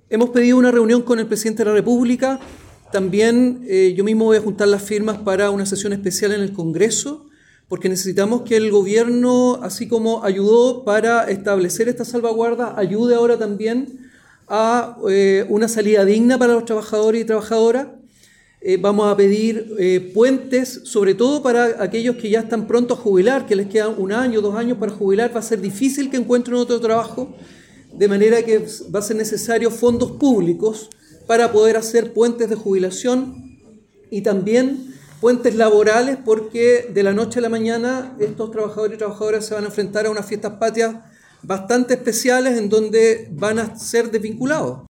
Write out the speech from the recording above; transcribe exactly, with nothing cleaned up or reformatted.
Hemos pedido una reunión con el presidente de la República. También eh, yo mismo voy a juntar las firmas para una sesión especial en el Congreso, porque necesitamos que el gobierno, así como ayudó para establecer esta salvaguarda, ayude ahora también a eh, una salida digna para los trabajadores y trabajadoras. Eh, vamos a pedir eh, puentes, sobre todo para aquellos que ya están prontos a jubilar, que les quedan un año, dos años para jubilar. Va a ser difícil que encuentren otro trabajo, de manera que va a ser necesario fondos públicos para poder hacer puentes de jubilación y también puentes laborales, porque de la noche a la mañana estos trabajadores y trabajadoras se van a enfrentar a unas fiestas patrias bastante especiales en donde van a ser desvinculados.